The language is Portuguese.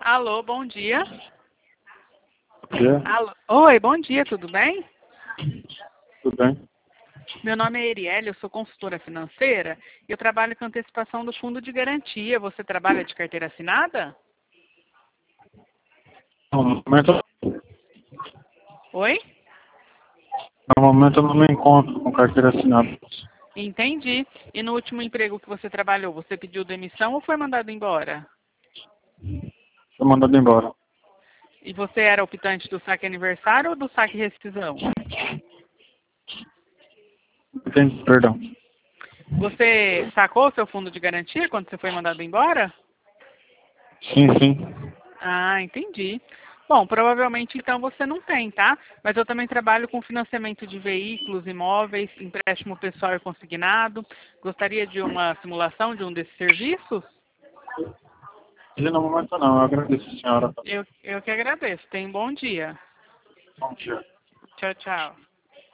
Alô, bom dia. Dia, Alô. Oi, bom dia, tudo bem? tudo bem? Meu nome é Erielle, eu sou consultora financeira e eu trabalho com antecipação do fundo de garantia. Você trabalha de carteira assinada? No momento, Oi? no momento eu não me encontro com carteira assinada. Entendi. E no último emprego que você trabalhou, você pediu demissão ou foi mandado embora? Fui mandado embora. E você era optante do saque aniversário ou do saque rescisão? Entendi, perdão. Você sacou seu fundo de garantia quando você foi mandado embora? Sim, sim. Ah, entendi. Bom, provavelmente então você não tem, tá? Mas eu também trabalho com financiamento de veículos, imóveis, empréstimo pessoal e consignado. Gostaria de uma simulação de um desses serviços? E no momento não, eu agradeço, senhora. Eu que agradeço. Tenha um bom dia. Bom dia. Tchau, tchau.